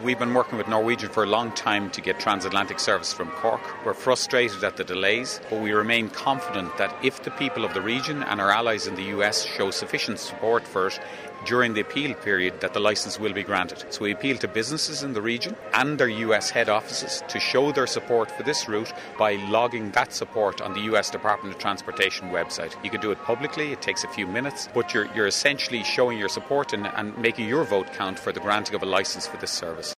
We've been working with Norwegian for a long time to get transatlantic service from Cork. We're frustrated at the delays, but we remain confident that if the people of the region and our allies in the US show sufficient support for it during the appeal period, that the licence will be granted. So we appeal to businesses in the region and their US head offices to show their support for this route by logging that support on the US Department of Transportation website. You can do it publicly, it takes a few minutes, but you're essentially showing your support and making your vote count for the granting of a licence for this service.